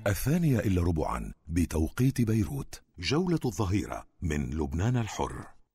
2:15 بتوقيت بيروت. جولة الظهيرة من لبنان الحر.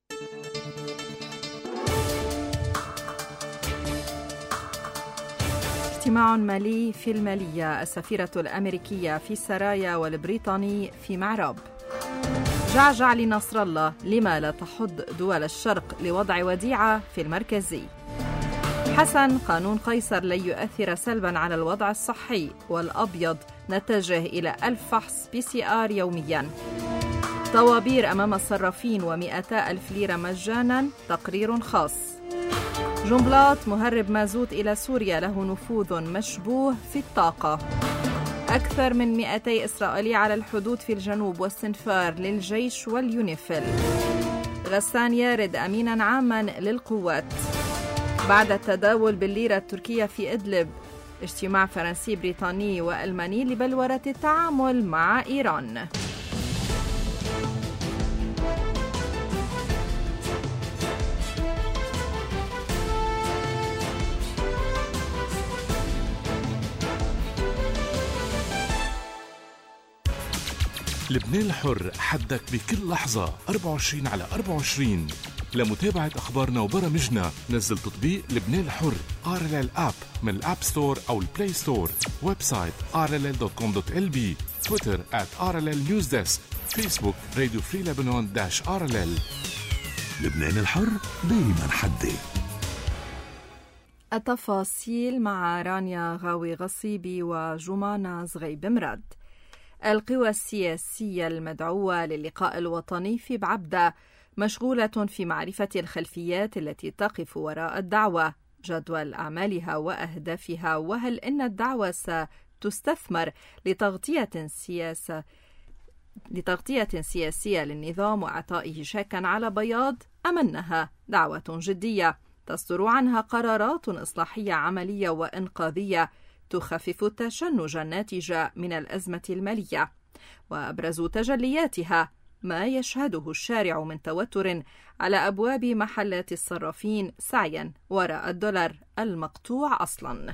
اجتماع مالي في المالية، السفيرة الأمريكية في سرايا والبريطاني في معراب. جعجع لنصر الله، لما لا تحض دول الشرق لوضع وديعة في المركزي. حسن، قانون قيصر لن يؤثر سلبا على الوضع الصحي، والأبيض نتجه إلى 1000 فحص PCR يوميا. طوابير أمام الصرافين و200,000 ليرة مجانا، تقرير خاص. جنبلاط، مهرب مازوت إلى سوريا له نفوذ مشبوه في الطاقة. أكثر من 200 إسرائيلي على الحدود في الجنوب واستنفار للجيش واليونيفيل. غسان يارد أمينا عاما للقوات. بعد التداول بالليرة التركية في إدلب، اجتماع فرنسي بريطاني وألماني لبلورة التعامل مع إيران. لبنان الحر، حدك بكل لحظة 24/24. لمتابعة أخبارنا وبرامجنا نزل تطبيق لبنان الحر RLL App من الأب ستور أو البلاي ستور. ويب سايت rll.com.lb. تويتر @RLL Newsdesk. فيسبوك راديو فري لبنان -RLL. لبنان الحر دايما حدي. التفاصيل مع رانيا غاوي غصيبي وجمانة زغيب مراد. القوى السياسية المدعوة للقاء الوطني في بعبدة مشغولة في معرفة الخلفيات التي تقف وراء الدعوة، جدول أعمالها وأهدافها، وهل إن الدعوة ستستثمر لتغطية سياسية للنظام وإعطائه شيكا على بياض، أم أنها دعوة جدية تصدر عنها قرارات إصلاحية عملية وإنقاذية تخفف التشنج الناتج من الأزمة المالية. وأبرز تجلياتها ما يشهده الشارع من توتر على أبواب محلات الصرافين سعيا وراء الدولار المقطوع أصلا.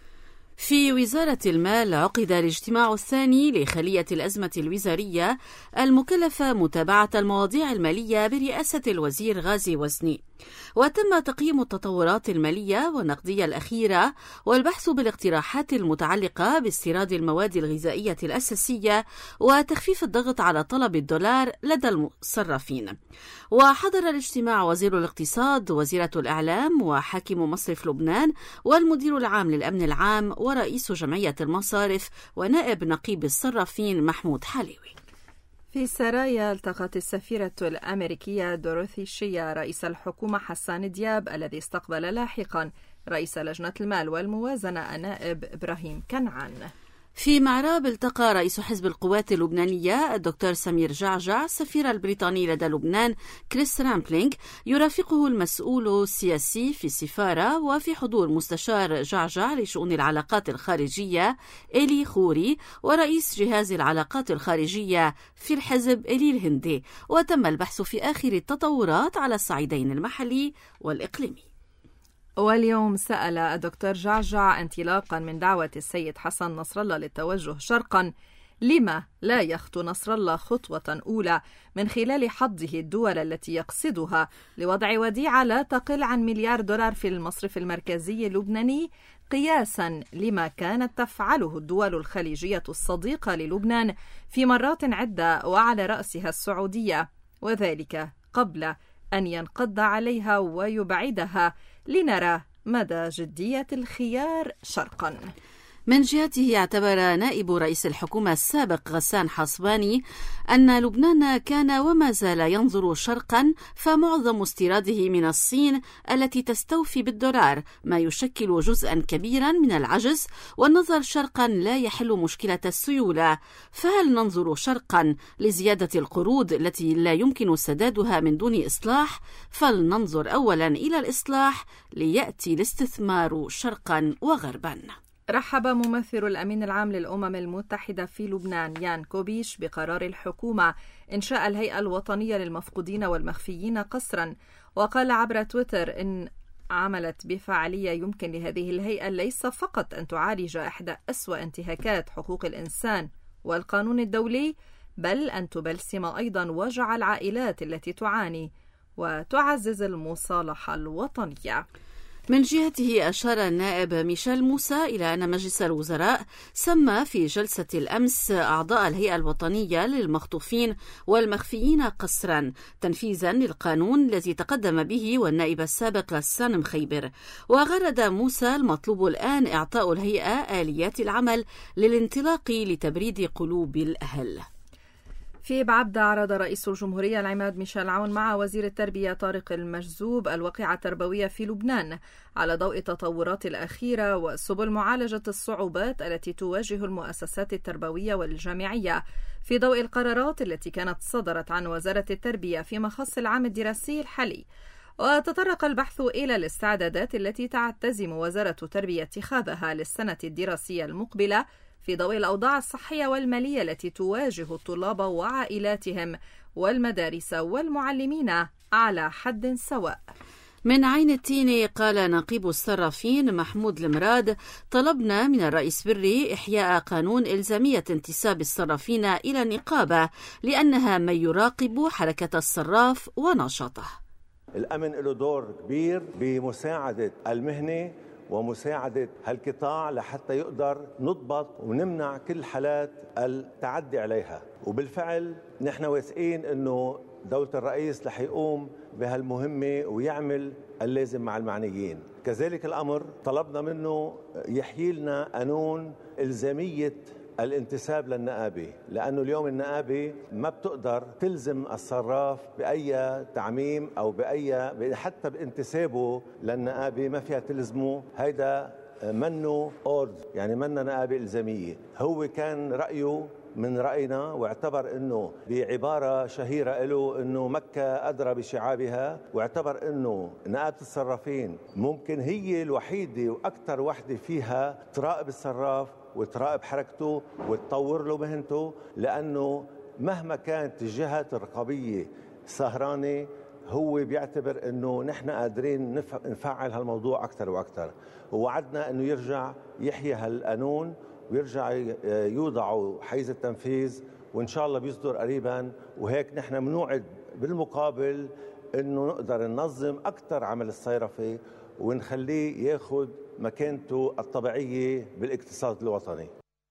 في وزارة المال عقد الاجتماع الثاني لخلية الأزمة الوزارية المكلفة متابعة المواضيع المالية برئاسة الوزير غازي وزني، وتم تقييم التطورات المالية والنقدية الأخيرة والبحث بالاقتراحات المتعلقة باستيراد المواد الغذائية الأساسية وتخفيف الضغط على طلب الدولار لدى الصرافين. وحضر الاجتماع وزير الاقتصاد، وزيرة الإعلام، وحاكم مصرف لبنان، والمدير العام للأمن العام، ورئيس جمعية المصارف، ونائب نقيب الصرافين محمود حليوي. في سرايا، التقت السفيرة الأمريكية دوروثي شيا رئيس الحكومة حسان دياب، الذي استقبل لاحقا رئيس لجنة المال والموازنة النائب إبراهيم كنعان. في معراب، التقى رئيس حزب القوات اللبنانية الدكتور سمير جعجع السفير البريطاني لدى لبنان كريس رامبلينغ، يرافقه المسؤول السياسي في السفارة، وفي حضور مستشار جعجع لشؤون العلاقات الخارجية إيلي خوري، ورئيس جهاز العلاقات الخارجية في الحزب إيلي الهندي. وتم البحث في آخر التطورات على الصعيدين المحلي والإقليمي. واليوم سأل الدكتور جعجع انطلاقا من دعوة السيد حسن نصر الله للتوجه شرقا، لما لا يخطو نصر الله خطوة أولى من خلال حضه الدول التي يقصدها لوضع وديعة لا تقل عن $1,000,000,000 في المصرف المركزي اللبناني، قياسا لما كانت تفعله الدول الخليجية الصديقة للبنان في مرات عدة وعلى رأسها السعودية، وذلك قبل أن ينقض عليها ويبعدها، لنرى مدى جدية الخيار شرقا. من جهته اعتبر نائب رئيس الحكومة السابق غسان حصباني أن لبنان كان وما زال ينظر شرقا، فمعظم استيراده من الصين التي تستوفي بالدولار، ما يشكل جزءا كبيرا من العجز، والنظر شرقا لا يحل مشكلة السيولة. فهل ننظر شرقا لزيادة القروض التي لا يمكن سدادها من دون إصلاح؟ فلننظر أولا إلى الإصلاح ليأتي الاستثمار شرقا وغربا. رحب ممثل الأمين العام للأمم المتحدة في لبنان يان كوبيش بقرار الحكومة إنشاء الهيئة الوطنية للمفقودين والمخفيين قسرا، وقال عبر تويتر إن عملت بفعالية يمكن لهذه الهيئة ليس فقط أن تعالج إحدى أسوأ انتهاكات حقوق الإنسان والقانون الدولي، بل أن تبلسم أيضا وجع العائلات التي تعاني وتعزز المصالحة الوطنية. من جهته أشار النائب ميشيل موسى إلى أن مجلس الوزراء سمى في جلسة الأمس أعضاء الهيئة الوطنية للمخطوفين والمخفيين قسرا تنفيذا للقانون الذي تقدم به والنائب السابق غسان مخيبر. وغرد موسى المطلوب الآن إعطاء الهيئة آليات العمل للانطلاق لتبريد قلوب الأهل. في بعبدة عرض رئيس الجمهورية العماد ميشيل عون مع وزير التربية طارق المجذوب الواقعة التربوية في لبنان على ضوء التطورات الأخيرة وسبل معالجة الصعوبات التي تواجه المؤسسات التربوية والجامعية في ضوء القرارات التي كانت صدرت عن وزارة التربية في مخص العام الدراسي الحالي. وتطرق البحث إلى الاستعدادات التي تعتزم وزارة التربية اتخاذها للسنة الدراسية المقبلة في ضوء الأوضاع الصحية والمالية التي تواجه الطلاب وعائلاتهم والمدارس والمعلمين على حد سواء. من عين التين قال نقيب الصرافين محمود المراد: طلبنا من الرئيس بري إحياء قانون إلزامية انتساب الصرافين إلى النقابة لأنها من يراقب حركة الصراف ونشاطه. الأمن له دور كبير بمساعدة المهنة ومساعدة هالقطاع لحتى يقدر نضبط ونمنع كل حالات التعدي عليها. وبالفعل نحن واثقين أنه دولة الرئيس رح يقوم بهالمهمة ويعمل اللازم مع المعنيين. كذلك الأمر طلبنا منه يحيي لنا قانون إلزامية الانتساب للنقابة، لأنه اليوم النقابة ما بتقدر تلزم الصراف بأي تعميم أو بأي حتى بانتسابه للنقابة ما فيها تلزمه. هيدا منه أورد، يعني منه نقابة إلزامية. هو كان رأيه من رأينا واعتبر أنه بعبارة شهيرة له أنه مكة أدرى بشعابها، واعتبر أنه نقابة الصرافين ممكن هي الوحيدة وأكثر وحدة فيها تراقب الصراف وتراقب حركته وتطور له مهنته، لأنه مهما كانت الجهات الرقابية سهرانة هو بيعتبر أنه نحن قادرين نفعل هالموضوع أكثر وأكثر. ووعدنا أنه يرجع يحيي هالقانون ويرجع يوضعوا حيز التنفيذ، وإن شاء الله بيصدر قريبا. وهيك نحن منوعد بالمقابل أنه نقدر ننظم أكثر عمل الصيرفة ونخليه ياخد مكانته الطبيعية بالاقتصاد الوطني.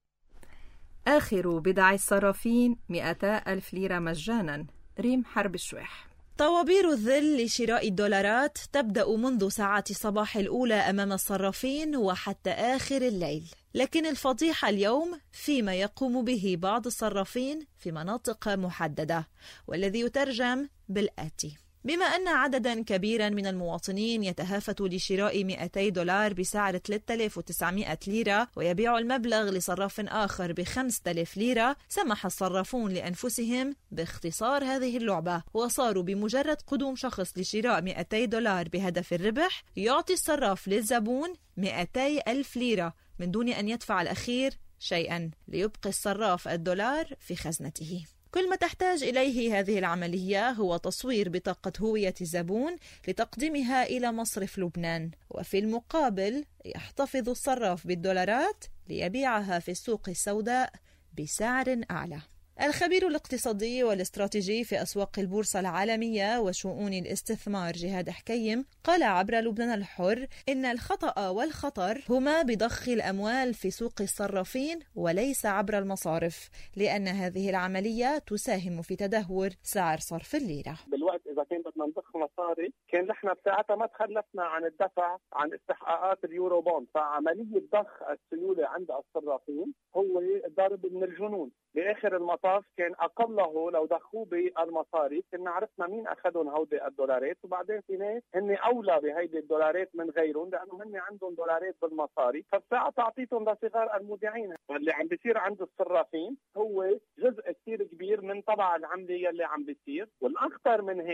آخر بدع الصرافين 200,000 ليرة مجانا. ريم حرب الشويح. طوابير الذل لشراء الدولارات تبدأ منذ ساعات الصباح الأولى أمام الصرافين وحتى آخر الليل، لكن الفضيحة اليوم فيما يقوم به بعض الصرافين في مناطق محددة، والذي يترجم بالآتي: بما أن عددا كبيرا من المواطنين يتهافت لشراء 200 دولار بسعر 3900 ليرة ويبيع المبلغ لصراف آخر ب5000 ليرة، سمح الصرافون لأنفسهم باختصار هذه اللعبة، وصاروا بمجرد قدوم شخص لشراء 200 دولار بهدف الربح يعطي الصراف للزبون 200,000 ليرة من دون أن يدفع الأخير شيئا، ليبقي الصراف الدولار في خزنته. كل ما تحتاج إليه هذه العملية هو تصوير بطاقة هوية الزبون لتقديمها إلى مصرف لبنان، وفي المقابل يحتفظ الصراف بالدولارات ليبيعها في السوق السوداء بسعر أعلى. الخبير الاقتصادي والاستراتيجي في أسواق البورصة العالمية وشؤون الاستثمار جهاد حكيم قال عبر لبنان الحر إن الخطأ والخطر هما بضخ الأموال في سوق الصرافين وليس عبر المصارف، لأن هذه العملية تساهم في تدهور سعر صرف الليرة. بالوقت إذا كان بدنا نضخ مصاري كان نحن بساعتها ما تخلفنا عن الدفع عن استحقاقات اليورو بوند، فعملية ضخ السيولة عند الصرافين هو ضرب من الجنون. بآخر المطاف كان أقله لو ضخوه بالمصاري كنا عرفنا مين أخذهم هودي الدولارات، وبعدين في ناس هن أولى بهيدي الدولارات من غيرهم لأنه هن عندهم دولارات بالمصاري، فبساعة تعطيتهم لصغار المودعين. واللي عم بيصير عند الصرافين هو جزء كثير كبير من طبع العملية اللي عم بيصير. والأخطر من هيك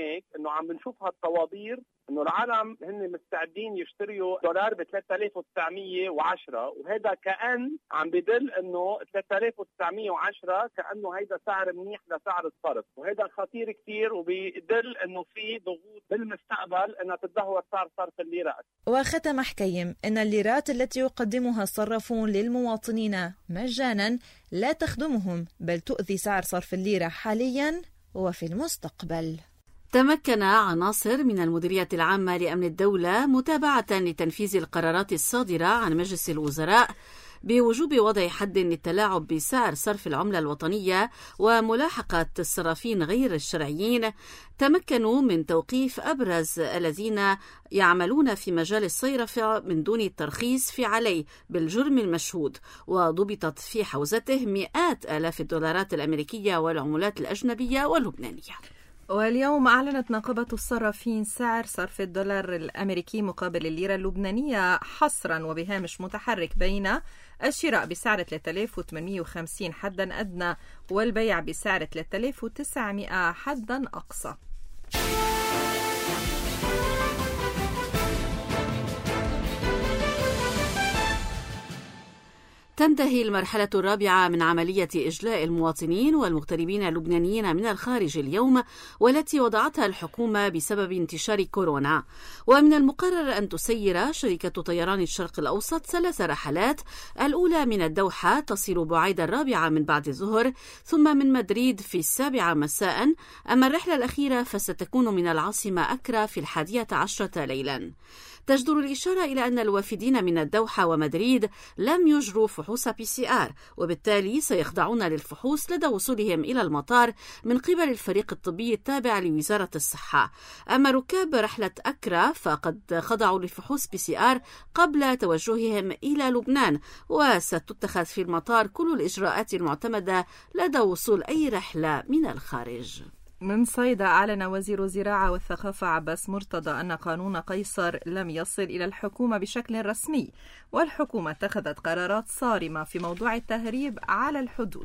هيك انه عم بنشوف هالطوابير انه العالم هن مستعدين يشتريوا دولار ب 3910 وهذا كأن عم بدل انه 3910 كأنه هيدا سعر منيح لسعر الصرف، وهذا خطير كتير وبيدل انه في ضغوط بالمستقبل انها تدهور سعر صرف الليرة. وختم حكيم ان الليرات التي يقدمها الصرافون للمواطنين مجانا لا تخدمهم بل تؤذي سعر صرف الليرة حاليا وفي المستقبل. تمكن عناصر من المديرية العامة لأمن الدولة متابعة لتنفيذ القرارات الصادرة عن مجلس الوزراء بوجوب وضع حد للتلاعب بسعر صرف العملة الوطنية وملاحقة الصرافين غير الشرعيين. تمكنوا من توقيف أبرز الذين يعملون في مجال الصيرفة من دون الترخيص في عليه بالجرم المشهود، وضبطت في حوزته مئات آلاف الدولارات الأمريكية والعملات الأجنبية واللبنانية. واليوم أعلنت نقابة الصرافين سعر صرف الدولار الأمريكي مقابل الليرة اللبنانية حصرا وبهامش متحرك بين الشراء بسعر 3850 حدا أدنى والبيع بسعر 3900 حدا أقصى. تنتهي المرحلة الرابعة من عملية إجلاء المواطنين والمغتربين اللبنانيين من الخارج اليوم، والتي وضعتها الحكومة بسبب انتشار كورونا. ومن المقرر أن تسير شركة طيران الشرق الأوسط 3 رحلات، الأولى من الدوحة تصل بعيد 4 من بعد الظهر، ثم من مدريد في 7 مساء. أما الرحلة الأخيرة فستكون من العاصمة أكرا في 11 ليلا. تجدر الإشارة إلى أن الوافدين من الدوحة ومدريد لم يجروا فحوص PCR، وبالتالي سيخضعون للفحوص لدى وصولهم إلى المطار من قبل الفريق الطبي التابع لوزارة الصحة. أما ركاب رحلة أكرا فقد خضعوا للفحوص PCR قبل توجههم إلى لبنان، وستتخذ في المطار كل الإجراءات المعتمدة لدى وصول أي رحلة من الخارج. من صيدا أعلن وزير الزراعة والثقافة عباس مرتضى أن قانون قيصر لم يصل إلى الحكومة بشكل رسمي، والحكومة اتخذت قرارات صارمة في موضوع التهريب على الحدود.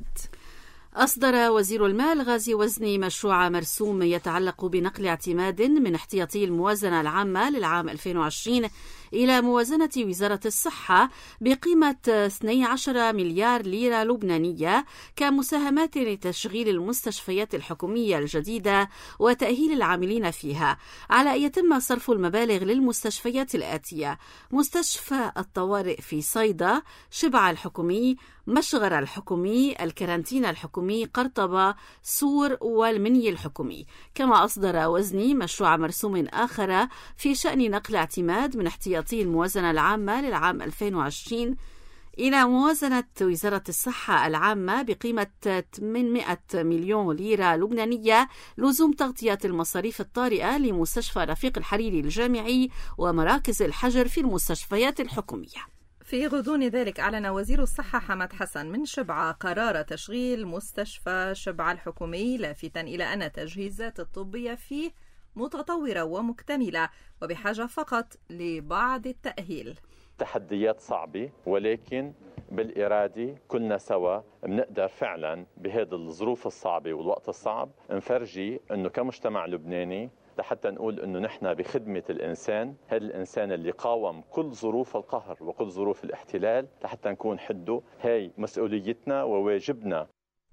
أصدر وزير المال غازي وزني مشروع مرسوم يتعلق بنقل اعتماد من احتياطي الموازنة العامة للعام 2020 إلى موازنة وزارة الصحة بقيمة 12 مليار ليرة لبنانية كمساهمات لتشغيل المستشفيات الحكومية الجديدة وتأهيل العاملين فيها، على أن يتم صرف المبالغ للمستشفيات الآتية: مستشفى الطوارئ في صيدا، شبع الحكومي، مشغر الحكومي، الكرنتين الحكومي، قرطبة، سور والمني الحكومي. كما أصدر وزني مشروع مرسوم آخر في شأن نقل اعتماد من احتياطي الموازنة العامة للعام 2020 إلى موازنة وزارة الصحة العامة بقيمة 800 مليون ليرة لبنانية، لزوم تغطية المصاريف الطارئة لمستشفى رفيق الحريري الجامعي ومراكز الحجر في المستشفيات الحكومية. في غضون ذلك أعلن وزير الصحة حمد حسن من شبعة قرار تشغيل مستشفى شبعة الحكومي، لافتا إلى أن التجهيزات الطبية فيه متطورة ومكتملة وبحاجة فقط لبعض التأهيل. تحديات صعبة، ولكن بالإرادة كلنا سوا بنقدر فعلا بهذه الظروف الصعبة والوقت الصعب نفرجي أنه كمجتمع لبناني لحتى نقول أنه نحن بخدمة الإنسان، هذا الإنسان اللي قاوم كل ظروف القهر وكل ظروف الاحتلال لحتى نكون حده. هاي مسؤوليتنا وواجبنا.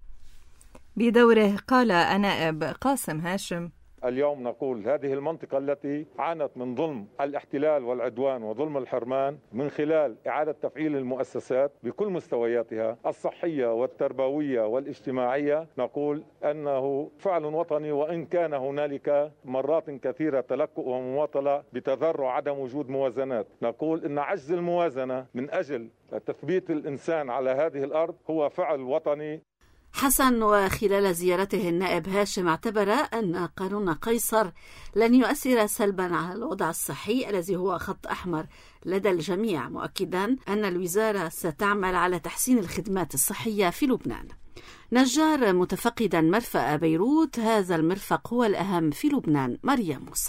بدوره قال النائب قاسم هاشم: اليوم نقول هذه المنطقة التي عانت من ظلم الاحتلال والعدوان وظلم الحرمان من خلال إعادة تفعيل المؤسسات بكل مستوياتها الصحية والتربوية والاجتماعية، نقول أنه فعل وطني، وإن كان هنالك مرات كثيرة تلكؤ ومماطلة بتذرع عدم وجود موازنات. نقول أن عجز الموازنة من أجل تثبيت الإنسان على هذه الأرض هو فعل وطني. حسن وخلال زيارته النائب هاشم اعتبر أن قانون قيصر لن يؤثر سلبا على الوضع الصحي الذي هو خط أحمر لدى الجميع، مؤكدا أن الوزارة ستعمل على تحسين الخدمات الصحية في لبنان. نجار متفقدا مرفأ بيروت: هذا المرفق هو الأهم في لبنان. مريم موسى.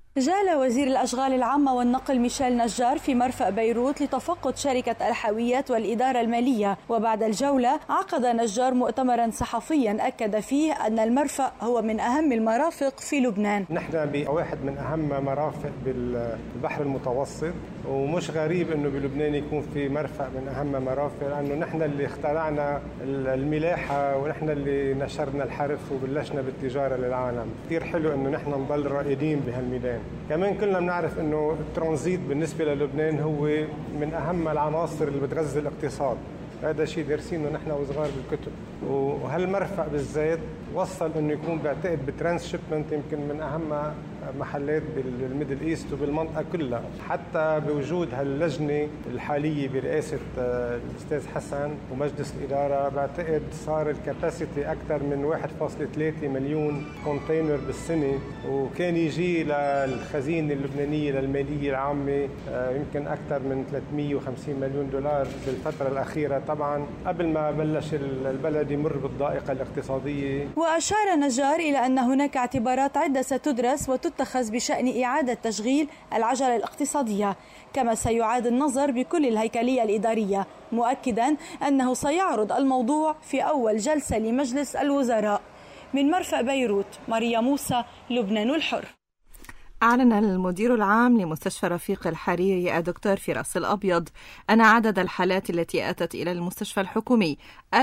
جال وزير الأشغال العامة والنقل ميشيل نجار في مرفأ بيروت لتفقد شركة الحاويات والإدارة المالية، وبعد الجولة عقد نجار مؤتمرا صحفيا أكد فيه أن المرفأ هو من أهم المرافق في لبنان. نحن بواحد من أهم مرافق بالبحر المتوسط، ومش غريب أنه بلبنان يكون في مرفأ من أهم مرافق، لأنه نحن اللي اخترعنا الملاحة ونحن اللي نشرنا الحرف وبلشنا بالتجارة للعالم. كثير حلو أنه نحن نضل رائدين بهالميدان. كمان كلنا بنعرف انه الترانزيت بالنسبه للبنان هو من اهم العناصر اللي بتغذي الاقتصاد، هذا شيء دارسينه نحن وصغار بالكتب، وهالمرفق بالذات وصل انه يكون بعتقد بترانس شيبمنت يمكن من اهم محلات بالميدل ايست وبالمنطقه كلها، حتى بوجود هاللجنه الحاليه برئاسه الاستاذ حسن ومجلس الاداره بعتقد صار الكاباسيتي اكثر من 1.3 مليون كونتينر بالسنه، وكان يجي للخزينه اللبنانيه للماليه العامه يمكن اكثر من 350 مليون دولار بالفتره الاخيره، طبعا قبل ما بلش البلد يمر بالضائقه الاقتصاديه. واشار نجار الى ان هناك اعتبارات عده ستدرس وتتخذ بشأن إعادة تشغيل العجلة الاقتصادية، كما سيعاد النظر بكل الهيكلية الإدارية، مؤكدا أنه سيعرض الموضوع في أول جلسة لمجلس الوزراء. من مرفأ بيروت، ماريا موسى، لبنان الحر. أعلن المدير العام لمستشفى رفيق الحريري الدكتور فراس الأبيض أن عدد الحالات التي أتت إلى المستشفى الحكومي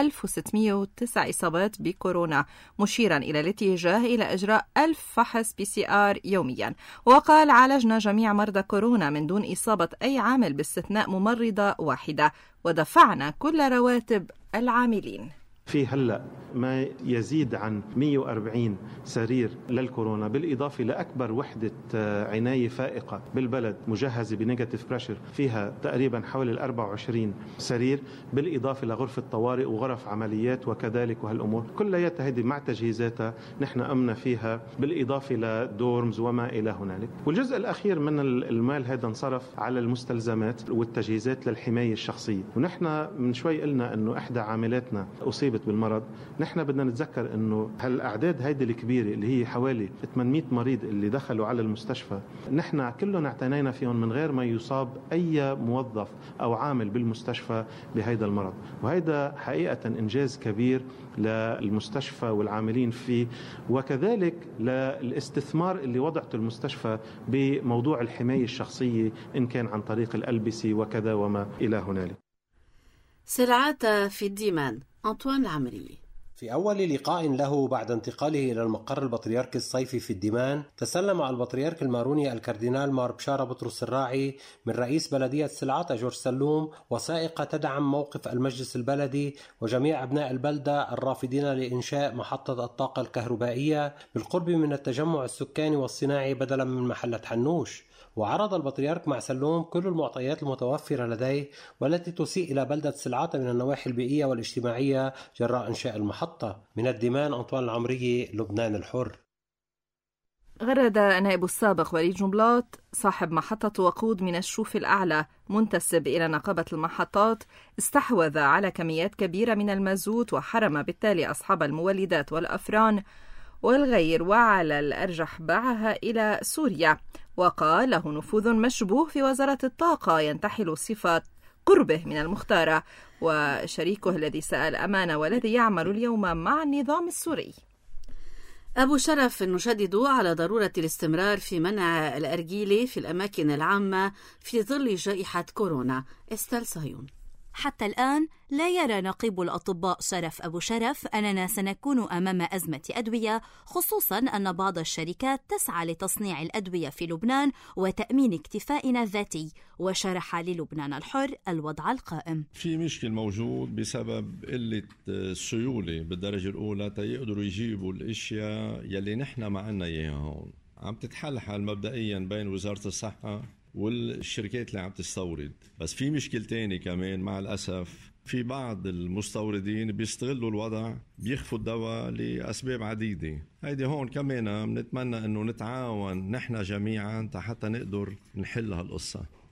1609 إصابات بكورونا، مشيرا إلى الاتجاه إلى إجراء 1000 فحص PCR يوميا. وقال: عالجنا جميع مرضى كورونا من دون إصابة أي عامل باستثناء ممرضة واحدة، ودفعنا كل رواتب العاملين. في هلأ ما يزيد عن 140 سرير للكورونا، بالإضافة لأكبر وحدة عناية فائقة بالبلد مجهزة بنيجاتيف بريشر، فيها تقريبا حوالي 24 سرير، بالإضافة لغرفة طوارئ وغرف عمليات وكذلك. وهالأمور كلها هذه مع تجهيزاتها نحن أمنا فيها، بالإضافة لدورمز وما إلى هنالك. والجزء الأخير من المال هذا انصرف على المستلزمات والتجهيزات للحماية الشخصية. ونحن من شوي قلنا أنه إحدى عاملاتنا أصيبت بالمرض. نحن بدنا نتذكر انه هالاعداد هيدي الكبيره اللي هي حوالي 800 مريض اللي دخلوا على المستشفى، نحن كلهم اعتنينا فيهم من غير ما يصاب اي موظف او عامل بالمستشفى بهيدا المرض. وهيدا حقيقه انجاز كبير للمستشفى والعاملين فيه، وكذلك للاستثمار اللي وضعته المستشفى بموضوع الحمايه الشخصيه، ان كان عن طريق الألبسة وكذا وما الى هنالك. سرعات في الديمان، أنطوان العمري. في أول لقاء له بعد انتقاله إلى المقر البطريركي الصيفي في الديمان، تسلم البطريرك الماروني الكاردينال مار بشارة بطرس الراعي من رئيس بلدية سلعات جورج سلوم وثائق تدعم موقف المجلس البلدي وجميع أبناء البلدة الرافضين لإنشاء محطة الطاقة الكهربائية بالقرب من التجمع السكاني والصناعي بدلا من محلة حنوش. وعرض البطريرك مع سلوم كل المعطيات المتوفرة لديه والتي تسيء إلى بلدة سلعات من النواحي البيئية والاجتماعية جراء إنشاء المحطة. من الديمان، أنطوان العمري، لبنان الحر. غرد نائب السابق وليد جنبلاط صاحب محطة وقود من الشوف الأعلى منتسب إلى نقابة المحطات استحوذ على كميات كبيرة من المازوت، وحرم بالتالي أصحاب المولدات والأفران والغير، وعلى الأرجح باعها إلى سوريا. وقال له نفوذ مشبوه في وزارة الطاقة ينتحل صفات قربه من المختارة وشريكه الذي سأل أمانة والذي يعمل اليوم مع النظام السوري. أبو شرف نشدد على ضرورة الاستمرار في منع الأرجيلة في الأماكن العامة في ظل جائحة كورونا. استال صهيون. حتى الآن لا يرى نقيب الأطباء شرف أبو شرف أننا سنكون أمام أزمة أدوية، خصوصاً أن بعض الشركات تسعى لتصنيع الأدوية في لبنان وتأمين اكتفائنا الذاتي. وشرح للبنان الحر الوضع القائم. في مشكل موجود بسبب قلة السيولة بالدرجة الأولى تيقدروا يجيبوا الأشياء يلي نحن ما عنا إياها هون. عم تتحل مبدئياً بين وزارة الصحة والشركات اللي عم تستورد. بس في مشكلة تاني كمان مع الأسف، في بعض المستوردين بيستغلوا الوضع، بيخفوا الدواء لأسباب عديدة. هيدي هون كمان بنتمنى أنه نتعاون نحن جميعا حتى نقدر نحل هالقصة.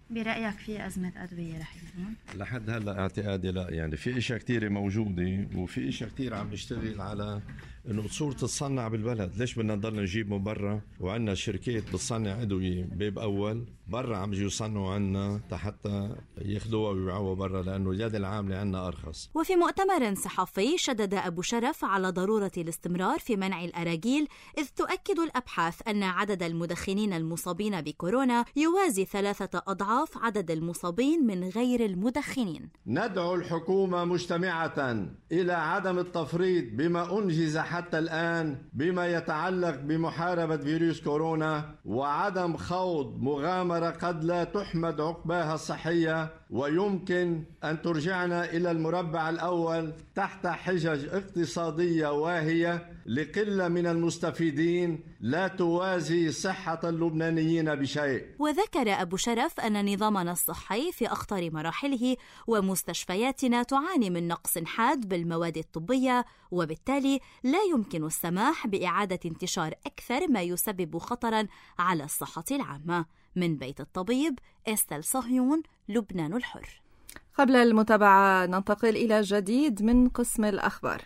برأيك في أزمة أدوية رح يكون؟ لحد هلا اعتقادي لا، يعني في اشياء كثيره موجوده وفي اشياء كثير عم نشتغل على انه تصور تتصنع بالبلد. ليش بدنا نضل نجيب من برا وعندنا شركات بتصنع ادويه باب اول برا عم يجوا يصنعوا عنا حتى ياخذوها ويبيعوها برا، لانه اليد العامله عنا ارخص. وفي مؤتمر صحفي شدد أبو شرف على ضرورة الاستمرار في منع الأراجيل، إذ تؤكد الأبحاث أن عدد المدخنين المصابين بكورونا يوازي 3 أضعاف عدد المصابين من غير المدخنين. ندعو الحكومة مجتمعة إلى عدم التفريط بما أنجز حتى الآن بما يتعلق بمحاربة فيروس كورونا، وعدم خوض مغامرة قد لا تحمد عقباها الصحية ويمكن أن ترجعنا إلى المربع الأول تحت حجج اقتصادية واهية لقلة من المستفيدين لا توازي صحة اللبنانيين بشيء. وذكر أبو شرف أن نظامنا الصحي في أخطر مراحله، ومستشفياتنا تعاني من نقص حاد بالمواد الطبية، وبالتالي لا يمكن السماح بإعادة انتشار أكثر ما يسبب خطرا على الصحة العامة. من بيت الطبيب، إستل صهيون، لبنان الحر. قبل المتابعة ننتقل إلى جديد من قسم الأخبار.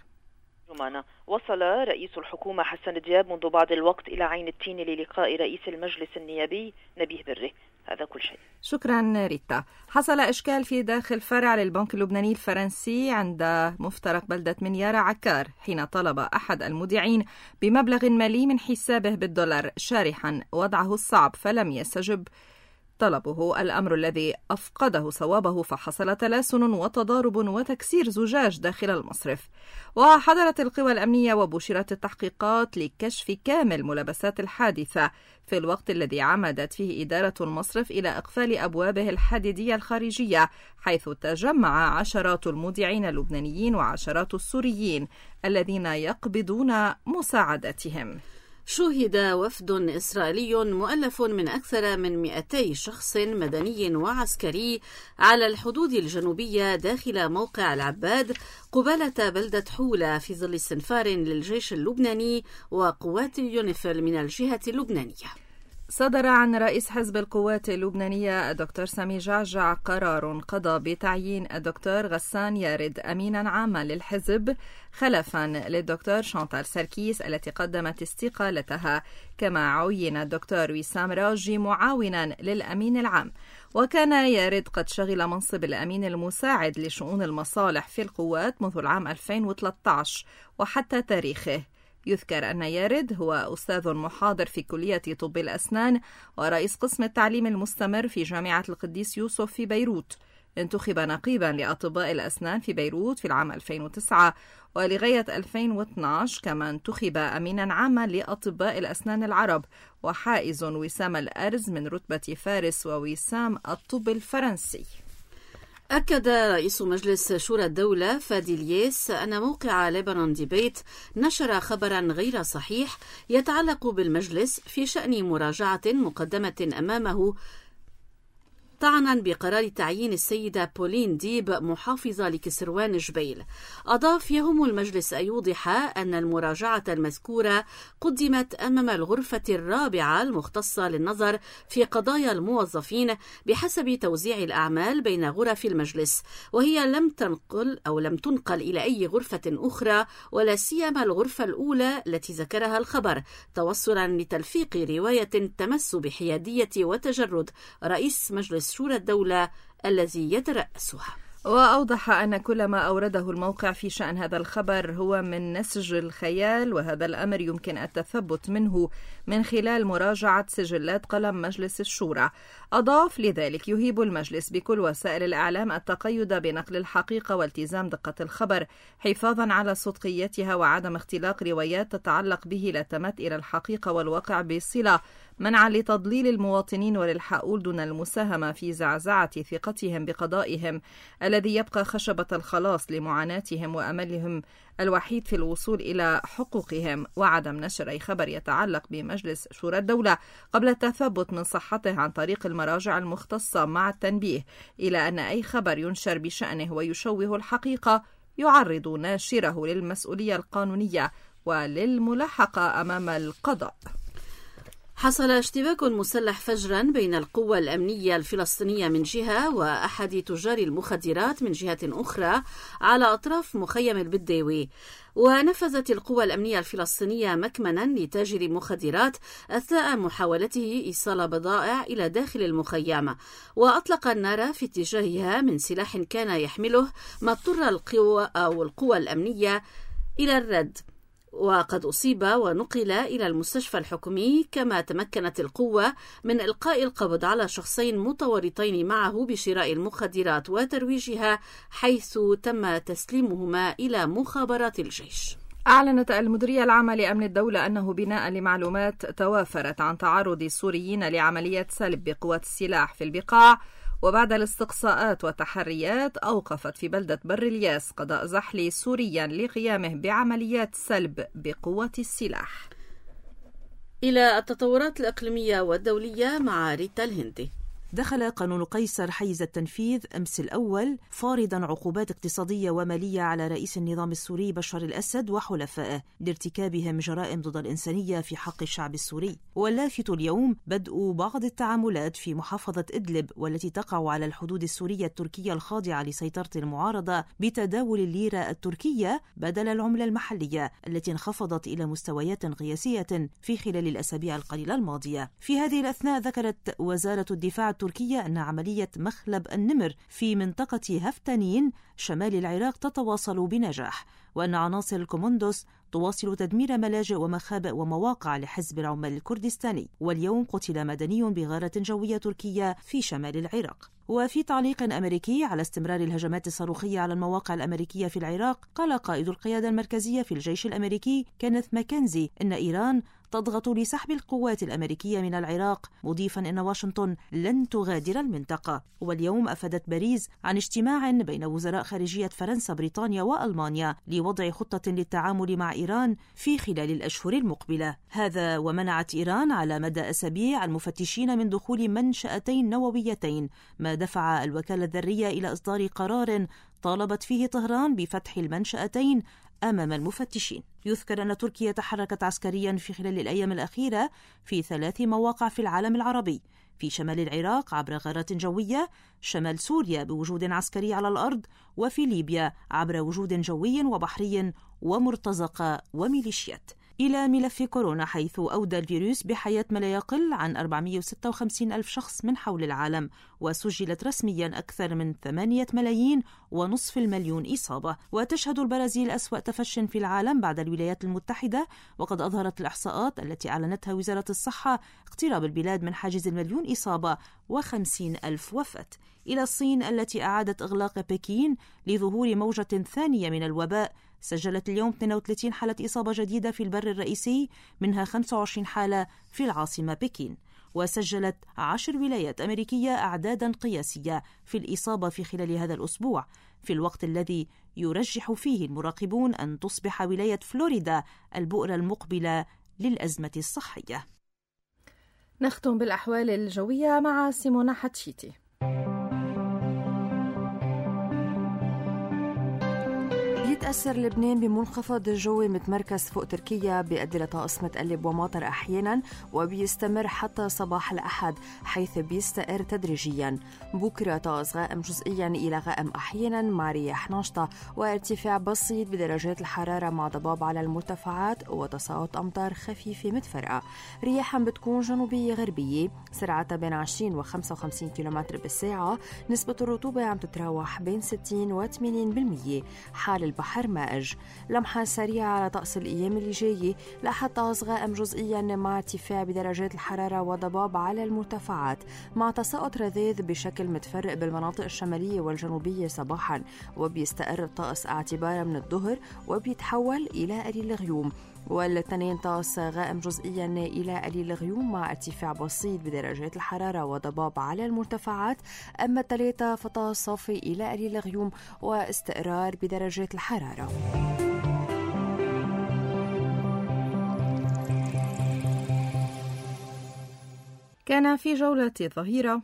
وصل رئيس الحكومة حسن دياب منذ بعض الوقت إلى عين التين للقاء رئيس المجلس النيابي نبيه بري. هذا كل شيء. شكرا ريتا. حصل إشكال في داخل فرع للبنك اللبناني الفرنسي عند مفترق بلدة منيارة عكار حين طلب أحد المودعين بمبلغ مالي من حسابه بالدولار شارحا وضعه الصعب فلم يستجب طلبه، الأمر الذي أفقده صوابه، فحصل تلاسن وتضارب وتكسير زجاج داخل المصرف. وحضرت القوى الأمنية وبشرت التحقيقات لكشف كامل ملابسات الحادثة في الوقت الذي عمدت فيه إدارة المصرف إلى إقفال أبوابه الحديدية الخارجية، حيث تجمع عشرات المودعين اللبنانيين وعشرات السوريين الذين يقبضون مساعداتهم. شوهد وفد إسرائيلي مؤلف من أكثر من 200 شخص مدني وعسكري على الحدود الجنوبية داخل موقع العباد قبالة بلدة حولة في ظل استنفار للجيش اللبناني وقوات اليونيفيل من الجهة اللبنانية. صدر عن رئيس حزب القوات اللبنانية الدكتور سامي جعجع قرار قضى بتعيين الدكتور غسان يارد أمينا عاما للحزب خلفا للدكتور شانتال سركيس التي قدمت استقالتها، كما عين الدكتور وسام راجي معاونا للأمين العام. وكان يارد قد شغل منصب الأمين المساعد لشؤون المصالح في القوات منذ العام 2013 وحتى تاريخه. يذكر أن يارد هو أستاذ محاضر في كلية طب الأسنان ورئيس قسم التعليم المستمر في جامعة القديس يوسف في بيروت. انتخب نقيبا لأطباء الأسنان في بيروت في العام 2009، ولغاية 2012 كما انتخب أمينا عاما لأطباء الأسنان العرب، وحائز وسام الأرز من رتبة فارس ووسام الطب الفرنسي. أكد رئيس مجلس شورى الدولة فادي الياس أن موقع ليبرون ديبيت نشر خبرا غير صحيح يتعلق بالمجلس في شأن مراجعة مقدمة أمامه طعنا بقرار تعيين السيدة بولين ديب محافظة لكسروان جبيل. أضاف: يهم المجلس أن يوضح أن المراجعة المذكورة قدمت أمام الغرفة الرابعة المختصة للنظر في قضايا الموظفين بحسب توزيع الأعمال بين غرف المجلس، وهي لم تنقل إلى أي غرفة أخرى، ولا سيما الغرفة الأولى التي ذكرها الخبر، توصلا لتلفيق رواية تمس بحيادية وتجرد رئيس مجلس شورى الدولة الذي يترأسها. وأوضح أن كل ما أورده الموقع في شأن هذا الخبر هو من نسج الخيال، وهذا الأمر يمكن التثبت منه من خلال مراجعة سجلات قلم مجلس الشورى. أضاف: لذلك يهيب المجلس بكل وسائل الإعلام التقيد بنقل الحقيقة والتزام دقة الخبر حفاظا على صدقيتها وعدم اختلاق روايات تتعلق به لا تمت إلى الحقيقة والواقع بصلة، منعا لتضليل المواطنين وللحقول دون المساهمة في زعزعة ثقتهم بقضائهم الذي يبقى خشبة الخلاص لمعاناتهم وأملهم الوحيد في الوصول إلى حقوقهم، وعدم نشر أي خبر يتعلق بمجلس شورى الدولة قبل التثبت من صحته عن طريق المراجع المختصة، مع التنبيه إلى أن أي خبر ينشر بشأنه ويشوه الحقيقة يعرض ناشره للمسؤولية القانونية وللملاحقة أمام القضاء. حصل اشتباك مسلح فجرا بين القوى الأمنية الفلسطينية من جهة وأحد تجار المخدرات من جهة أخرى على أطراف مخيم البداوي. ونفذت القوى الأمنية الفلسطينية مكمنا لتاجر مخدرات أثناء محاولته إيصال بضائع إلى داخل المخيم، وأطلق النار في اتجاهها من سلاح كان يحمله، ما اضطر القوى الأمنية إلى الرد، وقد أصيب ونقل إلى المستشفى الحكومي. كما تمكنت القوة من إلقاء القبض على شخصين متورطين معه بشراء المخدرات وترويجها، حيث تم تسليمهما إلى مخابرات الجيش. أعلنت المديرية العامة لأمن الدولة أنه بناء لمعلومات توافرت عن تعرض السوريين لعملية سلب بقوات السلاح في البقاع، وبعد الاستقصاءات والتحريات أوقفت في بلدة بر الياس قضاء زحل سوريا لقيامه بعمليات سلب بقوة السلاح. إلى التطورات الإقليمية والدولية مع ريتا الهندي. دخل قانون قيصر حيز التنفيذ أمس الأول، فارضا عقوبات اقتصادية ومالية على رئيس النظام السوري بشار الأسد وحلفائه لارتكابهم جرائم ضد الإنسانية في حق الشعب السوري. واللافت اليوم بدء بعض التعاملات في محافظة إدلب والتي تقع على الحدود السورية التركية الخاضعة لسيطرة المعارضة بتداول الليرة التركية بدل العملة المحلية التي انخفضت إلى مستويات قياسية في خلال الأسابيع القليلة الماضية. في هذه الأثناء ذكرت وزارة الدفاع التركية أن عملية مخلب النمر في منطقة هفتانين شمال العراق تتواصل بنجاح، وأن عناصر الكوموندوس تواصل تدمير ملاجئ ومخابئ ومواقع لحزب العمال الكردستاني. واليوم قتل مدني بغارة جوية تركية في شمال العراق. وفي تعليق أمريكي على استمرار الهجمات الصاروخية على المواقع الأمريكية في العراق، قال قائد القيادة المركزية في الجيش الأمريكي كينيث ماكنزي إن إيران تضغط لسحب القوات الأمريكية من العراق، مضيفا أن واشنطن لن تغادر المنطقة. واليوم أفادت باريس عن اجتماع بين وزراء خارجية فرنسا، بريطانيا وألمانيا لوضع خطة للتعامل مع إيران في خلال الأشهر المقبلة. هذا ومنعت إيران على مدى أسابيع المفتشين من دخول منشأتين نوويتين، ما دفع الوكالة الذرية إلى إصدار قرار طالبت فيه طهران بفتح المنشأتين أمام المفتشين. يذكر أن تركيا تحركت عسكريا في خلال الأيام الأخيرة في 3 مواقع في العالم العربي: في شمال العراق عبر غارات جوية، شمال سوريا بوجود عسكري على الأرض، وفي ليبيا عبر وجود جوي وبحري ومرتزقة وميليشيات. إلى ملف كورونا، حيث أودى الفيروس بحياة ما لا يقل عن 456 ألف شخص من حول العالم، وسجلت رسميا أكثر من 8.5 مليون إصابة. وتشهد البرازيل أسوأ تفشٍ في العالم بعد الولايات المتحدة، وقد أظهرت الإحصاءات التي أعلنتها وزارة الصحة اقتراب البلاد من حاجز 1,000,000 إصابة و50 ألف وفاة. إلى الصين التي أعادت إغلاق بكين لظهور موجة ثانية من الوباء، سجلت اليوم 32 حالة إصابة جديدة في البر الرئيسي، منها 25 حالة في العاصمة بكين. وسجلت 10 ولايات أمريكية أعدادا قياسية في الإصابة في خلال هذا الأسبوع، في الوقت الذي يرجح فيه المراقبون أن تصبح ولاية فلوريدا البؤرة المقبلة للأزمة الصحية. نختم بالأحوال الجوية مع سيمونا حتشيتي. يتأثر لبنان بمنخفض جوي متمركز فوق تركيا بيؤدي لطقس متقلب ومطر أحيانا، وبيستمر حتى صباح الأحد حيث بيستقر تدريجيا. بكرة طقس غائم جزئيا إلى غائم أحيانا مع رياح ناشطة وارتفاع بسيط بدرجات الحرارة مع ضباب على المرتفعات وتساقط أمطار خفيفة متفرقة. رياحا بتكون جنوبية غربية سرعتها بين 20 و 55 كيلومتر بالساعة. نسبة الرطوبة عم تتراوح بين 60 و 80%. حال البحر مائج. لمحة سريعة على طقس الأيام اللي جاية، لأحد طقس غائم جزئيا مع ارتفاع بدرجات الحرارة وضباب على المرتفعات مع تساقط رذاذ بشكل متفرق بالمناطق الشمالية والجنوبية صباحا، وبيستقر الطقس اعتبارا من الظهر وبيتحول إلى قليل غيوم. والاثنين طقس غائم جزئيا إلى قليل غيوم مع ارتفاع بسيط بدرجات الحرارة وضباب على المرتفعات. أما الثلاثة فطقس صافي إلى قليل غيوم واستقرار بدرجات الحرارة. كان في جولة الظهيرة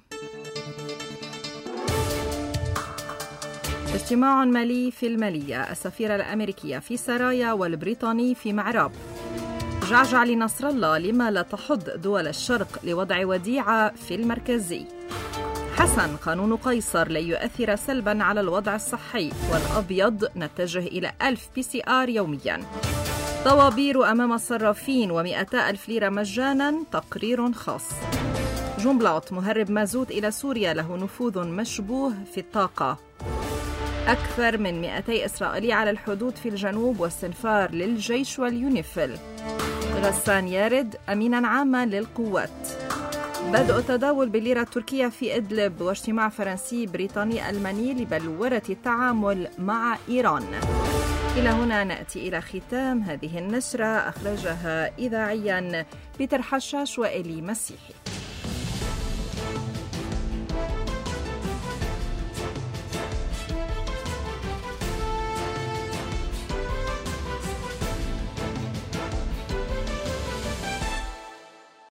اجتماع مالي في المالية، السفيرة الأمريكية في سرايا والبريطاني في معراب. جعجع لنصر الله لما لا تحض دول الشرق لوضع وديعة في المركزي. حسن قانون قيصر لا يؤثر سلبا على الوضع الصحي، والأبيض نتجه إلى 1000 PCR يوميا. طوابير أمام الصرافين و200,000 ليرة مجانا، تقرير خاص. جنبلاط مهرب مازوت إلى سوريا له نفوذ مشبوه في الطاقة. أكثر من 200 إسرائيلي على الحدود في الجنوب واستنفار للجيش واليونيفيل. غسان يارد أمينا عاما للقوات. بدء التداول بالليرة التركية في إدلب، واجتماع فرنسي بريطاني ألماني لبلورة التعامل مع إيران. إلى هنا نأتي إلى ختام هذه النشرة، أخرجها إذاعيا بيتر حشاش وإلي مسيحي.